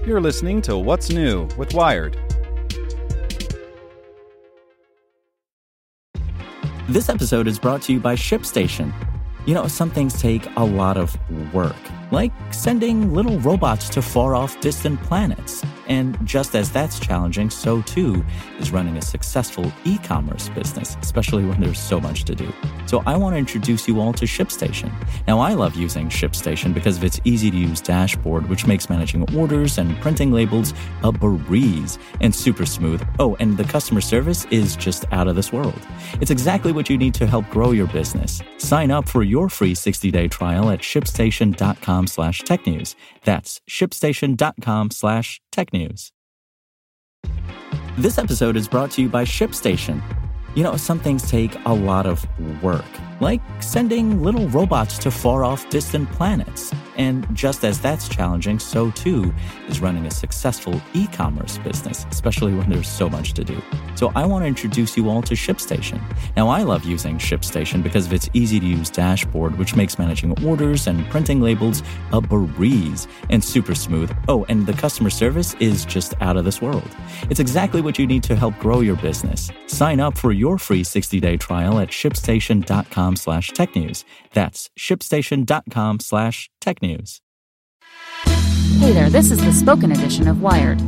You're listening to What's New with Wired. This episode is brought to you by ShipStation. You know, some things take a lot of work, like sending little robots to far-off distant planets. And just as that's challenging, so too is running a successful e-commerce business, especially when there's so much to do. So I want to introduce you all to ShipStation. Now, I love using ShipStation because of its easy-to-use dashboard, which makes managing orders and printing labels a breeze and super smooth. Oh, and the customer service is just out of this world. It's exactly what you need to help grow your business. Sign up for your free 60-day trial at shipstation.com/technews. That's shipstation.com/technews. This episode is brought to you by ShipStation. You know, some things take a lot of work, like sending little robots to far-off distant planets. And just as that's challenging, so too is running a successful e-commerce business, especially when there's so much to do. So I want to introduce you all to ShipStation. Now, I love using ShipStation because of its easy-to-use dashboard, which makes managing orders and printing labels a breeze and super smooth. Oh, and the customer service is just out of this world. It's exactly what you need to help grow your business. Sign up for your free 60-day trial at shipstation.com/technews. That's shipstation.com/technews. Hey there, this is the spoken edition of Wired.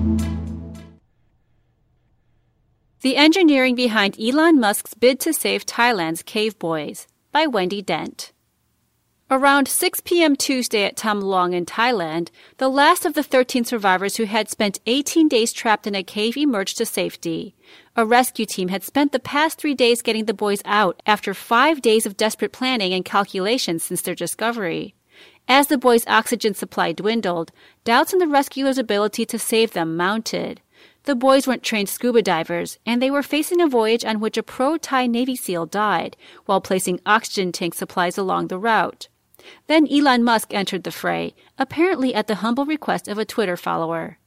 The Engineering Behind Elon Musk's Bid to Save Thailand's Cave Boys by Wendy Dent. Around 6 p.m. Tuesday at Tham Luang in Thailand, the last of the 13 survivors who had spent 18 days trapped in a cave emerged to safety. A rescue team had spent the past 3 days getting the boys out after 5 days of desperate planning and calculation since their discovery. As the boys' oxygen supply dwindled, doubts in the rescuers' ability to save them mounted. The boys weren't trained scuba divers, and they were facing a voyage on which a pro-Thai Navy SEAL died while placing oxygen tank supplies along the route. Then Elon Musk entered the fray, apparently at the humble request of a Twitter follower.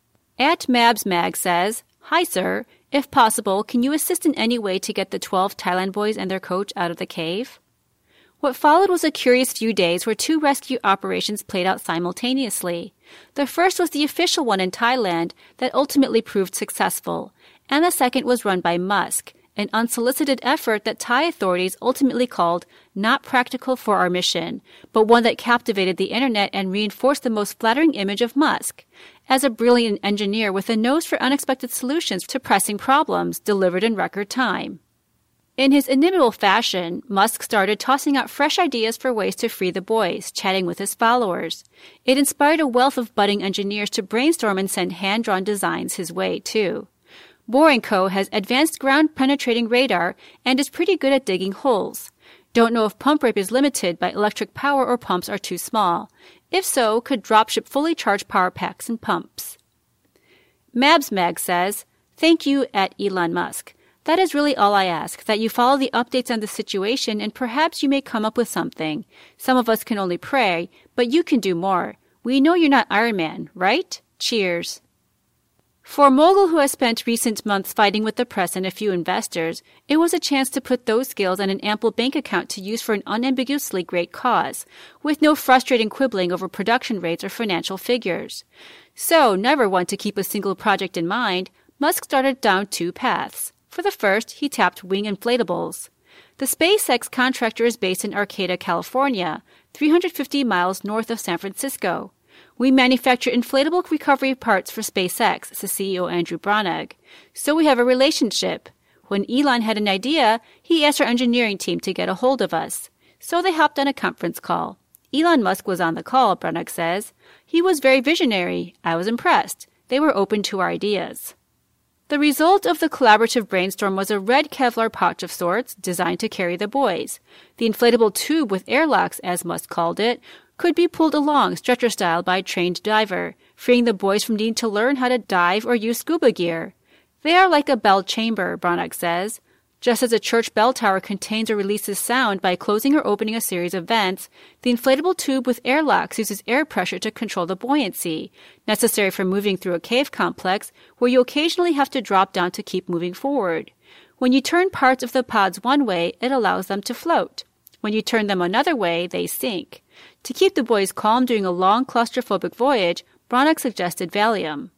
@MabsMag says, "Hi, sir. If possible, can you assist in any way to get the 12 Thailand boys and their coach out of the cave?" What followed was a curious few days where 2 rescue operations played out simultaneously. The first was the official one in Thailand that ultimately proved successful, and the second was run by Musk, an unsolicited effort that Thai authorities ultimately called not practical for our mission, but one that captivated the internet and reinforced the most flattering image of Musk as a brilliant engineer with a nose for unexpected solutions to pressing problems delivered in record time. In his inimitable fashion, Musk started tossing out fresh ideas for ways to free the boys, chatting with his followers. It inspired a wealth of budding engineers to brainstorm and send hand-drawn designs his way, too. Bohr & Co. has advanced ground-penetrating radar and is pretty good at digging holes. Don't know if pump rate is limited by electric power or pumps are too small. If so, could dropship fully charged power packs and pumps. MabsMag says, "Thank you @Elon Musk. That is really all I ask, that you follow the updates on the situation and perhaps you may come up with something. Some of us can only pray, but you can do more. We know you're not Iron Man, right? Cheers." For a mogul who has spent recent months fighting with the press and a few investors, it was a chance to put those skills and an ample bank account to use for an unambiguously great cause, with no frustrating quibbling over production rates or financial figures. So, never one to keep a single project in mind, Musk started down 2 paths. For the first, he tapped Wing Inflatables. The SpaceX contractor is based in Arcata, California, 350 miles north of San Francisco. "We manufacture inflatable recovery parts for SpaceX," says CEO Andrew Bronig. "So we have a relationship. When Elon had an idea, he asked our engineering team to get a hold of us. So they hopped on a conference call. Elon Musk was on the call," Bronig says. "He was very visionary. I was impressed. They were open to our ideas." The result of the collaborative brainstorm was a red Kevlar pouch of sorts designed to carry the boys. The inflatable tube with airlocks, as Musk called it, could be pulled along stretcher style by a trained diver, freeing the boys from needing to learn how to dive or use scuba gear. They are like a bell chamber, Bronig says. Just as a church bell tower contains or releases sound by closing or opening a series of vents, the inflatable tube with airlocks uses air pressure to control the buoyancy, necessary for moving through a cave complex where you occasionally have to drop down to keep moving forward. When you turn parts of the pods one way, it allows them to float. When you turn them another way, they sink. To keep the boys calm during a long claustrophobic voyage, Brannock suggested Valium.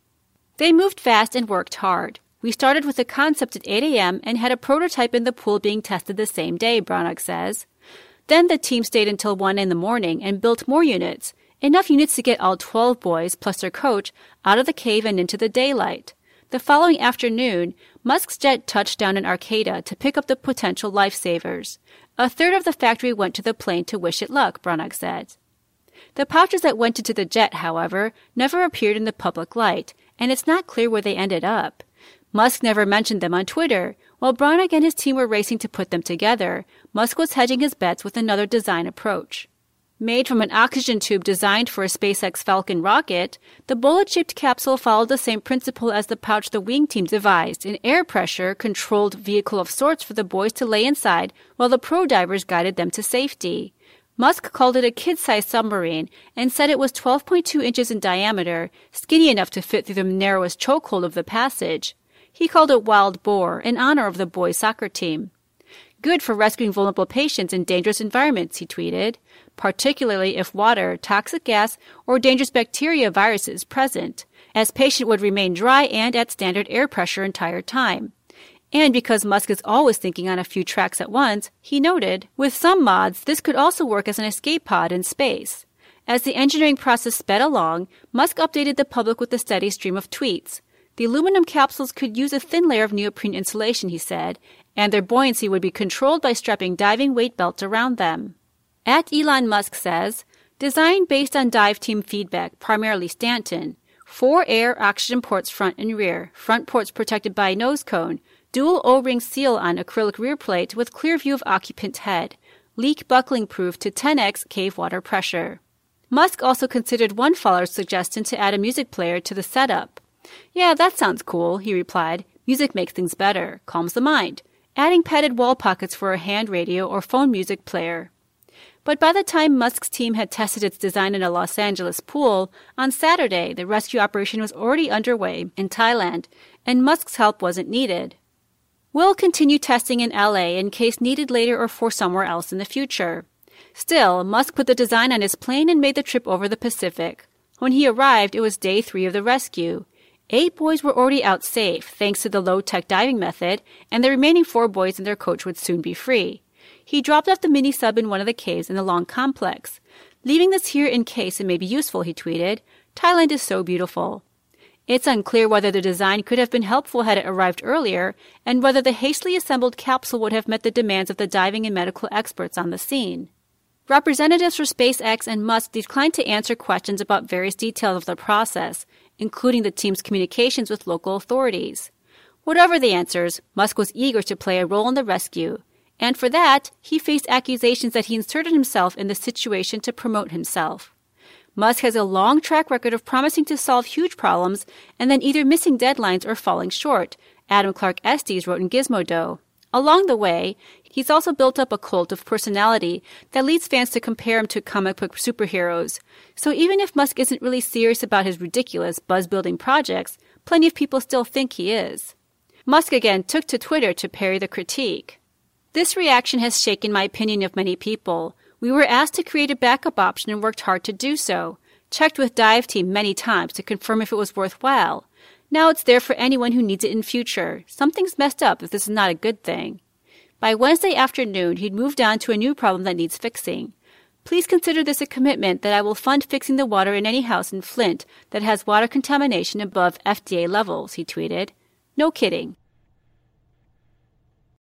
They moved fast and worked hard. We started with a concept at 8 a.m. and had a prototype in the pool being tested the same day, Brannock says. Then the team stayed until 1 in the morning and built more units, enough units to get all 12 boys, plus their coach, out of the cave and into the daylight. The following afternoon, Musk's jet touched down in Arcata to pick up the potential lifesavers. A third of the factory went to the plane to wish it luck, Brannock said. The pouches that went into the jet, however, never appeared in the public light, and it's not clear where they ended up. Musk never mentioned them on Twitter. While Brannock and his team were racing to put them together, Musk was hedging his bets with another design approach. Made from an oxygen tube designed for a SpaceX Falcon rocket, the bullet-shaped capsule followed the same principle as the pouch the wing team devised, an air pressure-controlled vehicle of sorts for the boys to lay inside while the pro divers guided them to safety. Musk called it a kid-sized submarine and said it was 12.2 inches in diameter, skinny enough to fit through the narrowest chokehold of the passage. He called it Wild Boar, in honor of the boys' soccer team. Good for rescuing vulnerable patients in dangerous environments, he tweeted, particularly if water, toxic gas, or dangerous bacteria virus is present, as patient would remain dry and at standard air pressure entire time. And because Musk is always thinking on a few tracks at once, he noted, with some mods, this could also work as an escape pod in space. As the engineering process sped along, Musk updated the public with a steady stream of tweets. The aluminum capsules could use a thin layer of neoprene insulation, he said, and their buoyancy would be controlled by strapping diving weight belts around them. At Elon Musk says, design based on dive team feedback, primarily Stanton. 4 air oxygen ports front and rear, front ports protected by a nose cone, dual O-ring seal on acrylic rear plate with clear view of occupant's head, leak buckling proof to 10x cave water pressure. Musk also considered one follower's suggestion to add a music player to the setup. Yeah, that sounds cool, he replied. Music makes things better, calms the mind. Adding padded wall pockets for a hand radio or phone music player. But by the time Musk's team had tested its design in a Los Angeles pool, on Saturday the rescue operation was already underway in Thailand, and Musk's help wasn't needed. We'll continue testing in LA in case needed later or for somewhere else in the future. Still, Musk put the design on his plane and made the trip over the Pacific. When he arrived, it was day 3 of the rescue. 8 boys were already out safe, thanks to the low-tech diving method, and the remaining 4 boys and their coach would soon be free. He dropped off the mini-sub in one of the caves in the Long Complex. Leaving this here in case it may be useful, he tweeted. Thailand is so beautiful. It's unclear whether the design could have been helpful had it arrived earlier, and whether the hastily assembled capsule would have met the demands of the diving and medical experts on the scene. Representatives for SpaceX and Musk declined to answer questions about various details of the process, including the team's communications with local authorities. Whatever the answers, Musk was eager to play a role in the rescue, and for that, he faced accusations that he inserted himself in the situation to promote himself. Musk has a long track record of promising to solve huge problems and then either missing deadlines or falling short, Adam Clark Estes wrote in Gizmodo. Along the way, he's also built up a cult of personality that leads fans to compare him to comic book superheroes. So even if Musk isn't really serious about his ridiculous buzz-building projects, plenty of people still think he is. Musk again took to Twitter to parry the critique. This reaction has shaken my opinion of many people. We were asked to create a backup option and worked hard to do so. Checked with Dive Team many times to confirm if it was worthwhile. Now it's there for anyone who needs it in future. Something's messed up if this is not a good thing. By Wednesday afternoon, he'd moved on to a new problem that needs fixing. Please consider this a commitment that I will fund fixing the water in any house in Flint that has water contamination above FDA levels, he tweeted. No kidding.